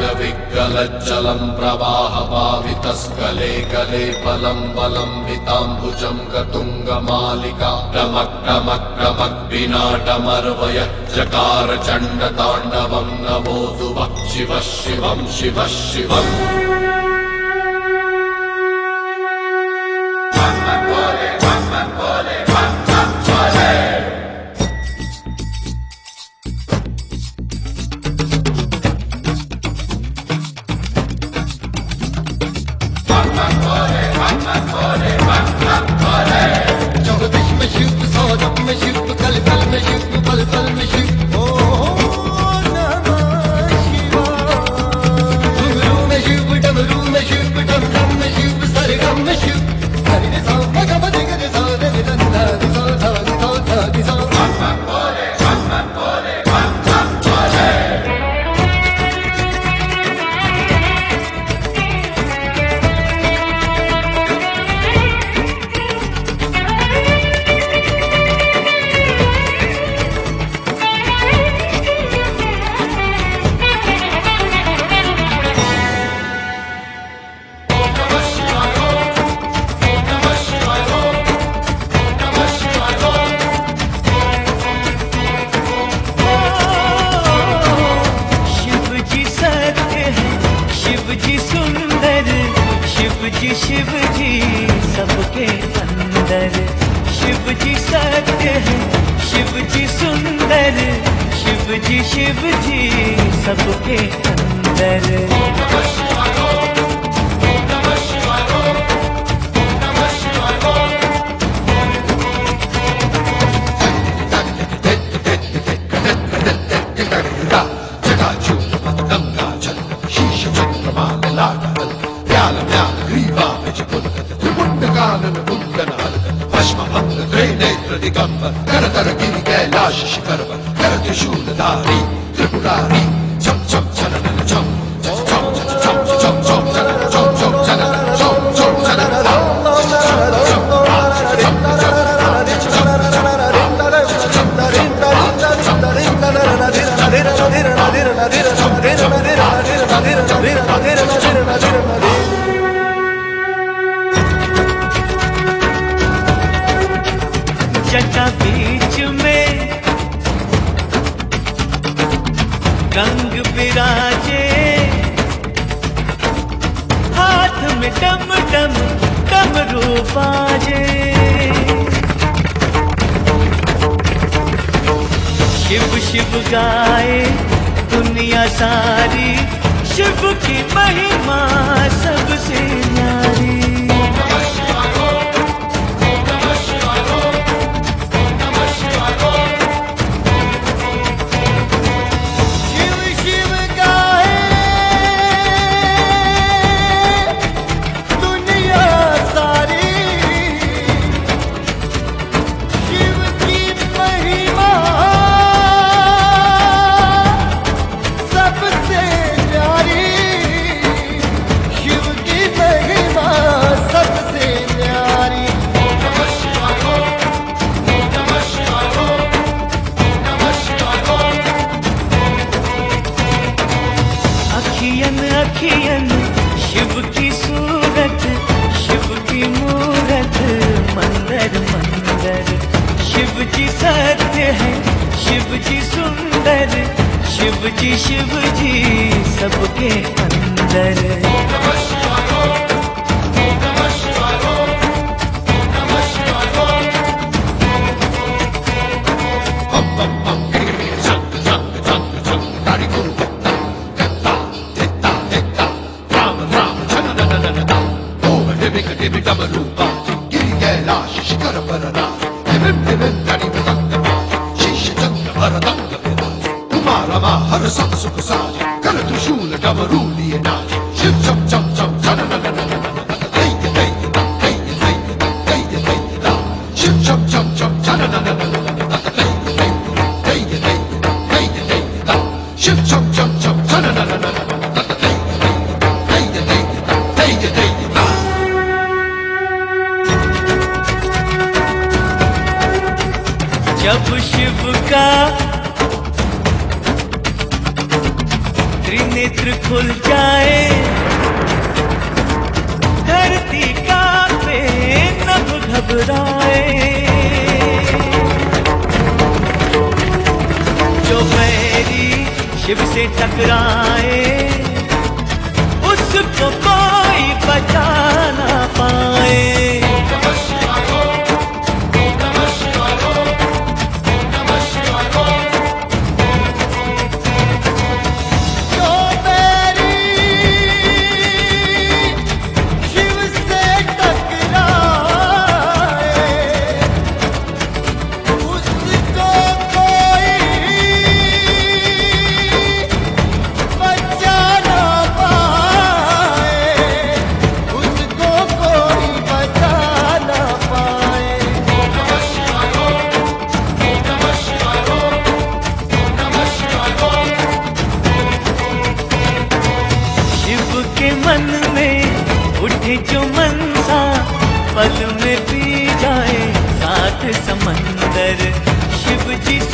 विग्गलज्जलं प्रवाहपावितस्कले गले बलं बलं विताम्बुजं गतुङ्गमालिका टमक् विनाटमर्वय चकार चण्डताण्डवं नमोऽस्तु वः शिवः शिवं शिवः शिवम्। शिवजी सबके अंदर, शिवजी सत्य है, शिवजी सुंदर, शिवजी शिवजी सबके अंदर। करतर गिरि कैलाश शिखर कर त्रिशूलधारी त्रिपुरारी चम चम चनन चम चम चम चम चम चम चनन चम चम चनन चम चम चनन जटा बीच में गंग विराजे, हाथ में डम डम डमरू बाजे। शिव शिव गाए दुनिया सारी, शिव की महिमा सबसे न्यारी। अखियन शिव की सूरत, शिव की मूरत मंदर मंदर। शिव जी सत्य है, शिव जी सुंदर, शिव जी सबके अंदर। गिरि कैलाश शिखर पर शीश चंद्र भरदंग उमा रमा हर सब सुख साज कर त्रिशूल डमरू लिए नाच। शिव चम चम चम चनन शिव चम चम चम चनन शिव चम चम चम चनन। जब शिव का त्रिनेत्र खुल जाए, धरती कांपे नभ घबराए। जो बैरी शिव से टकराए, उसको कोई बचा ना पाए। मन में उठे जो मनसा, पल में पी जाए सात समंदर। शिव जी